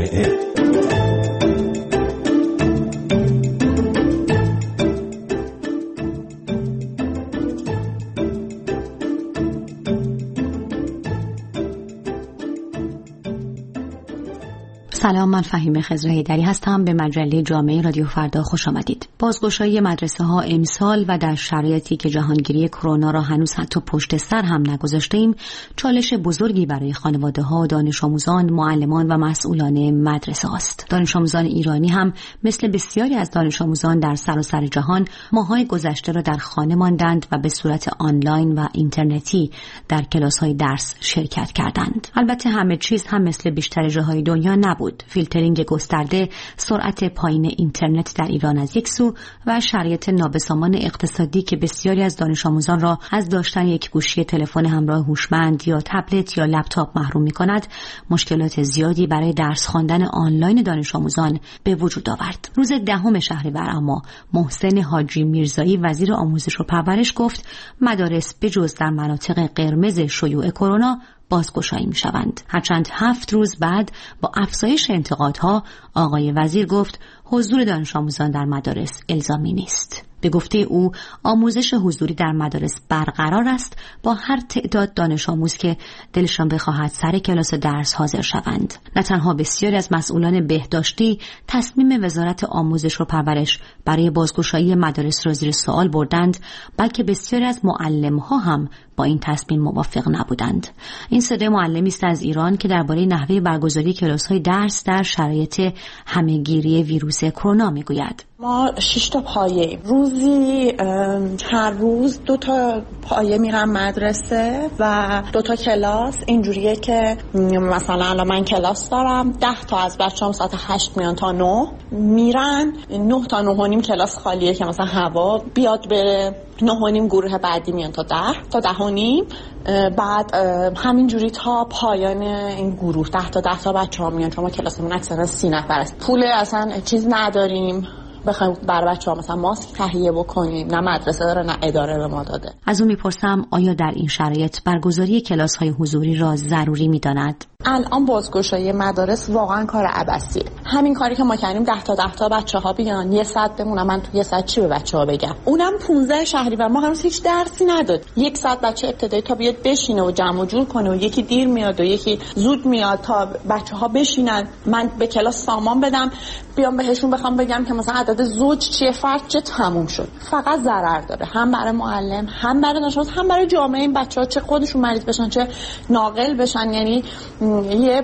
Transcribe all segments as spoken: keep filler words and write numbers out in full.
جامعه. سلام، من فهیمه خضر حیدری هستم. به مجله جامعه رادیو فردا خوش آمدید. بازگشایی مدرسه ها امسال و در شرایطی که جهانگیری کرونا را هنوز حتی پشت سر هم نگذاشتیم، چالش بزرگی برای خانواده ها، دانش آموزان، معلمان و مسئولان مدرسه است. دانش آموزان ایرانی هم مثل بسیاری از دانش آموزان در سراسر جهان ماه‌های گذشته را در خانه ماندند و به صورت آنلاین و اینترنتی در کلاس‌های درس شرکت کردند. البته همه چیز هم مثل بیشتر جاهای دنیا نبود. فیلترینگ گسترده، سرعت پایین اینترنت در ایران از یک سو و شرایط نابسامان اقتصادی که بسیاری از دانش آموزان را از داشتن یک گوشی تلفن همراه هوشمند یا تبلت یا لپتاپ محروم می‌کند، مشکلات زیادی برای درس خواندن آنلاین دانش آموزان به وجود آورد. روز دهم شهریور اما محسن حاجی میرزایی وزیر آموزش و پرورش گفت مدارس بجز در مناطق قرمز شیوع کرونا بازگشایی می شوند. هرچند هفت روز بعد با افزایش انتقادها آقای وزیر گفت حضور دانش آموزان در مدارس الزامی نیست. به گفته او آموزش حضوری در مدارس برقرار است با هر تعداد دانش آموز که دلشان بخواهد سر کلاس درس حاضر شوند. نه تنها بسیاری از مسئولان بهداشتی تصمیم وزارت آموزش و پرورش برای بازگشایی مدارس را زیر سوال بردند، بلکه بسیاری از معلم‌ها هم با این تصمیم موافق نبودند. این صدای معلمی است از ایران که درباره نحوه برگزاری کلاس‌های درس در شرایط همه‌گیری ویروس کرونا میگوید. ما شش تا پایه روزی هر روز دو تا پایه میرم مدرسه و دو تا کلاس. اینجوریه که مثلا الان من کلاس دارم، ده تا از بچه‌ام ساعت هشت میان تا نه میرن، نه تا نه و نیم کلاس خالیه که مثلا هوا بیاد بره، نه و نیم گروه بعدی میان تا ده تا ده و نیم، بعد همینجوری تا پایان این گروه ده تا ده تا بچه‌ها میان، چون ما کلاسمون اکثرا سی نفر است. پول اصلا چیز نداریم بخوایم برای بچه‌ها مثلا ماسک تهیه بکنیم، نه مدرسه داره نه اداره به ما داده. از اون میپرسم آیا در این شرایط برگزاری کلاس‌های حضوری را ضروری می‌داند؟ الان بازگشایی مدارس واقعا کار عبثیه. همین کاری که ما کردیم ده تا ده تا بچه‌ها بیان یه ساعت بمونم، من تو یه ساعت چی به بچه‌ها بگم؟ اونم پانزده شهریور ما هنوز هیچ درسی نداد. یک ساعت بچه ابتدایی تا بیاد بشینه و جمع و جور کنه و یکی دیر میاد و یکی زود میاد تا بچه‌ها بشینن، من به کلاس سامان بدم، بیام بهشون بخوام بگم که مثلا عدد زوج چیه، فرد چه، تموم شد. فقط ضرر داره، هم برای معلم، هم برای دانش آموز، هم برای جامعه. این بچه‌ها چه خودشون مریض بشن چه ناقل بشن، یعنی یه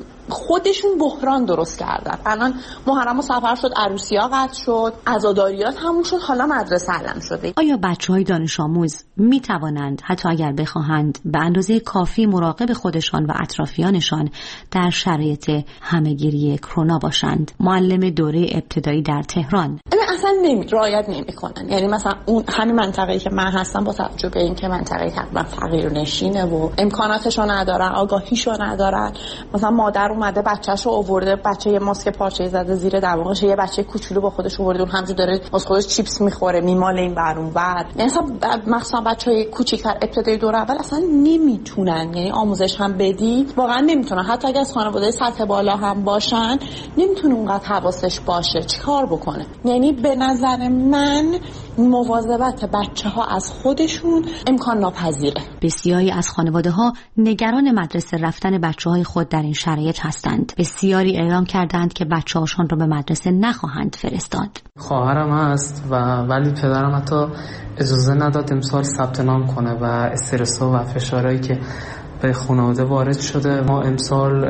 خودشون بحران درست کردن. الان محرم و سفر شد، عروسی‌ها قطع شد، عزاداریات همون شد، حالا مدرسه علم شده. آیا بچه‌های دانش آموز می توانند حتی اگر بخواهند به اندازه کافی مراقب خودشان و اطرافیانشان در شرایط همه‌گیری کرونا باشند؟ معلم دوره ابتدایی در تهران اصلا نمی رعایت نمی‌کنن. یعنی مثلا اون همین منطقه‌ای که من هستم با توجه به اینکه منطقه تقریبا فقیر نشینه و امکاناتشو ندارن، آگاهیشو ندارن، مثلا مادر اومده بچه‌شو آورده، بچه یه ماسک پارچه‌ای زده زیر دماغش، یه بچه کوچولو با خودش آورده، اون همونجوری داره واسه خودش چیپس میخوره، میماله این ور اون ور. یعنی مثلا بچه‌های کوچیک‌تر ابتدایی دوره اول اصلا نمیتونن، یعنی آموزش هم بدی واقعا نمیتونن، حتی اگه از خانواده سطح بالا هم باشن نمیتونه اونقدر حواسش باشه چیکار بکنه. یعنی به نظر من مواظبت بچه‌ها از خودشون امکان ناپذیره. بسیاری از خانواده‌ها نگران مدرسه رفتن بچه‌های خود در این شرایط هستند. بسیاری اعلام کردند که بچه‌هاشان را به مدرسه نخواهند فرستاد. خواهرم هست و ولی پدرم حتی اجازه نداد امسال ثبت نام کنه و استرس‌ها و فشارهایی که به خانواده وارد شده ما امسال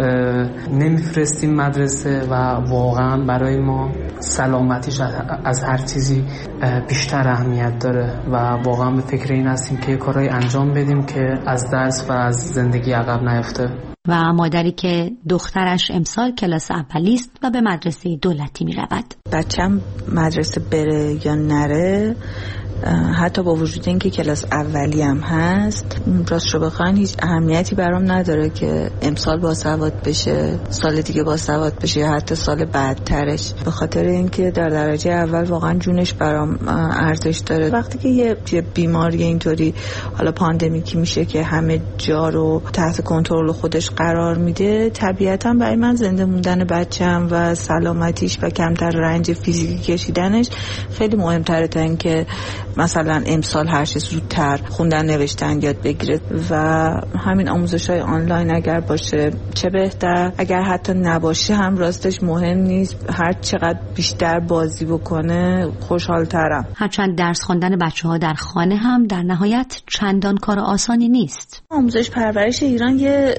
نمیفرستیم مدرسه و واقعا برای ما سلامتیش از هر چیزی بیشتر اهمیت داره و واقعا به فکر این هستیم که کارهای انجام بدیم که از درس و از زندگی عقب نیفته. و مادری که دخترش امسال کلاس اولی است و به مدرسه دولتی می رود. بچم مدرسه بره یا نره حتی با وجود اینکه کلاس اولی هم هست، راستش رو بخواین هیچ اهمیتی برام نداره که امسال باسواد بشه، سال دیگه باسواد بشه یا حتی سال بعدترش، به خاطر اینکه در درجه اول واقعا جونش برام ارزش داره. وقتی که یه بیماری اینطوری حالا پاندمیکی میشه که همه جا رو تحت کنترل خودش قرار میده، طبیعتا برای من زنده موندن بچه‌م و سلامتیش و کمتر رنج فیزیکی کشیدنش خیلی مهمتره تا اینکه مثلا امسال هر چه زودتر خوندن نوشتن یاد بگیره. و همین آموزش‌های آنلاین اگر باشه چه بهتر، اگر حتی نباشه هم راستش مهم نیست، هر چقدر بیشتر بازی بکنه خوشحال‌ترم. هرچند درس خواندن بچه‌ها در خانه هم در نهایت چندان کار آسانی نیست. آموزش پرورش ایران یه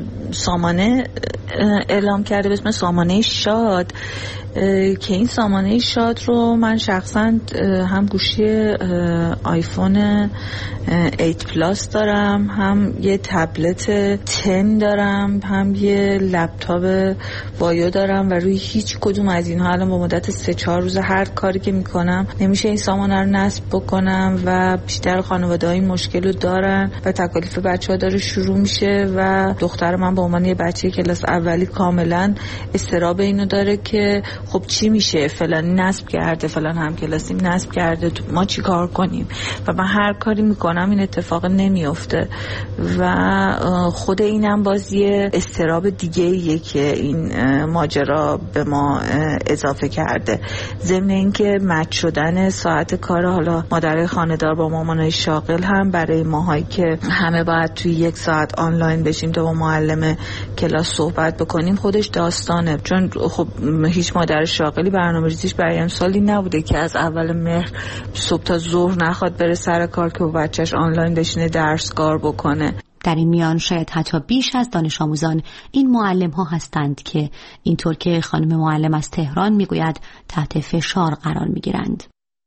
سامانه اعلام کرده به اسم سامانه شاد که این سامانه شاد رو من شخصا هم گوشی آیفون هشت پلاس دارم، هم یه تبلت ده دارم، هم یه لپتاپ وایو دارم و روی هیچ کدوم از اینها الان با مدت سه چهار روز هر کاری که میکنم نمیشه این سامانه رو نصب بکنم و بیشتر خانواده ها این مشکل رو دارن و تکالیف بچه ها داره شروع میشه و دختر من به عنوان یه بچه کلاس اولی کاملا استراب اینو داره که خب چی میشه، فلان نصب کرده، فلان هم کلاسی نصب کرده، ما چی کار کنیم؟ و من هر کاری میکنم این اتفاق نمیفته و خود اینم بازیه استراب دیگه ایه که این ماجرا به ما اضافه کرده. ضمن اینکه مچ شدن ساعت کار حالا مادرای خانه‌دار با مامانای شاغل هم برای ماهایی که همه باید توی یک ساعت آنلاین بشیم تا با معلم کلاس صحبت بکنیم خودش داستانه، چون خب هیچ مادر شاغلی برنامه‌ریزیش برای امسالی نبوده که از اول مهر صبح تا ظهر نخواد بره سر کار که با بچهش آنلاین بشینه درس کار بکنه. در این میان شاید حتی بیش از دانش آموزان این معلم ها هستند که اینطور که خانم معلم از تهران میگوید تحت فشار قرار میگیرند.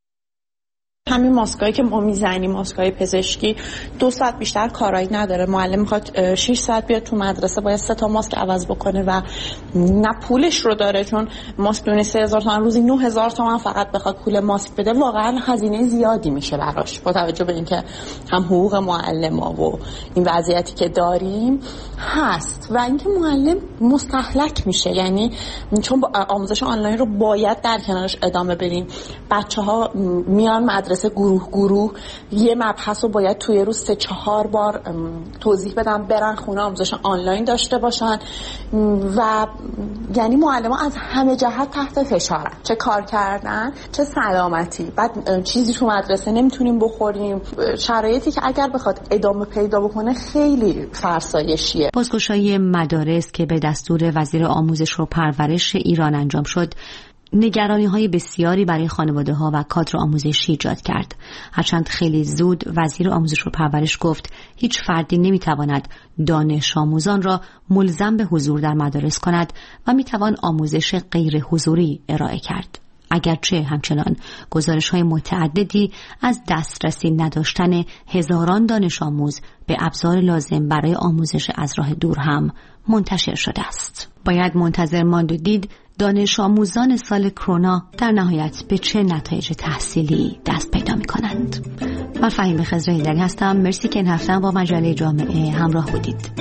همین ماسکایی که ما میزنیم، ماسکای پزشکی، دو ساعت بیشتر کارایی نداره. معلم میخواد شش ساعت بیاد تو مدرسه باید سه تا ماسک عوض بکنه و نه پولش رو داره، چون ماسک دونه سه هزار تومان، روزی نه هزار تومان فقط بخواد پول ماسک بده واقعا هزینه زیادی میشه براش، با توجه به اینکه هم حقوق معلم‌ها و این وضعیتی که داریم هست و اینکه معلم مستهلک میشه. یعنی چون آموزش آنلاین رو باید در کنارش ادامه بدیم، بچه‌ها میان مدرسه گروه گروه یه مبحث رو باید توی روز سه چهار بار توضیح بدن، برن خونه آموزش آنلاین داشته باشن و یعنی معلم ها از همه جهت تحت فشارن، چه کار کردن چه سلامتی. بعد چیزی تو مدرسه نمیتونیم بخوریم، شرایطی که اگر بخواد ادامه پیدا بکنه خیلی فرسایشیه. بازگشایی مدارس که به دستور وزیر آموزش و پرورش ایران انجام شد نگرانی‌های بسیاری برای خانواده‌ها و کادر آموزشی ایجاد کرد. هرچند خیلی زود وزیر آموزش و پرورش گفت هیچ فردی نمی‌تواند دانش آموزان را ملزم به حضور در مدارس کند و می‌توان آموزش غیر حضوری ارائه کرد. اگرچه همچنان گزارش‌های متعددی از دسترسی نداشتن هزاران دانش آموز به ابزار لازم برای آموزش از راه دور هم منتشر شده است. باید منتظر ماند و دید دانش آموزان سال کرونا در نهایت به چه نتایج تحصیلی دست پیدا می کنند. من فهیم خضر هیدری هستم. مرسی که این هفته با مجله جامعه همراه بودید.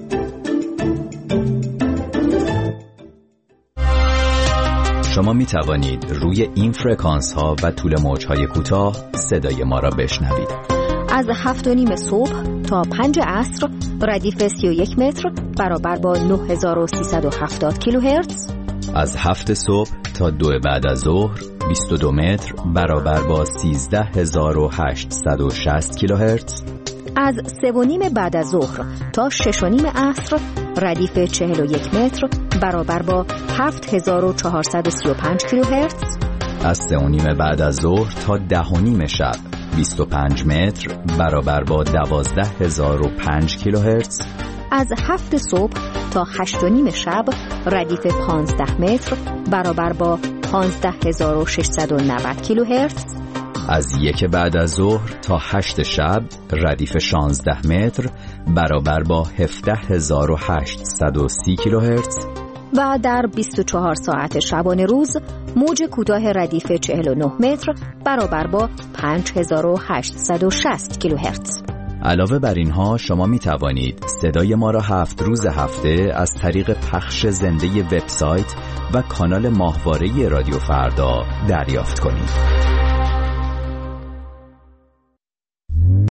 شما می توانید روی این فرکانس ها و طول موج های کوتاه صدای ما را بشنوید. از هفت و نیم صبح تا پنج عصر ردیف سی و یک متر برابر با نه هزار و سیصد و هفتاد کیلوهرتز. از هفت صبح تا دو بعد از ظهر بیست و دو متر برابر با سیزده هزار و هشتصد و شصت کیلوهرتز. از سه و نیم بعد از ظهر تا شش و نیم عصر ردیف چهل و یک متر برابر با هفت هزار و چهارصد و سی و پنج کیلوهرتز. از سه و نیم بعد از ظهر تا ده و نیم شب بیست و پنج متر برابر با دوازده هزار و پنج کیلوهرتز. از هفت صبح تا هشت و نیم شب ردیف پانزده متر برابر با پانزده هزار و ششصد و نود کیلوهرتز. از یک بعد از ظهر تا هشت شب ردیف شانزده متر برابر با هفده هزار و هشتصد و سی کیلوهرتز. و در بیست و چهار ساعت شبانه روز موج کوتاه ردیف چهل و نه متر برابر با پنج هزار و هشتصد و شصت کیلوهرتز. علاوه بر اینها شما می توانید صدای ما را هفت روز هفته از طریق پخش زنده وبسایت و کانال ماهواره رادیو فردا دریافت کنید.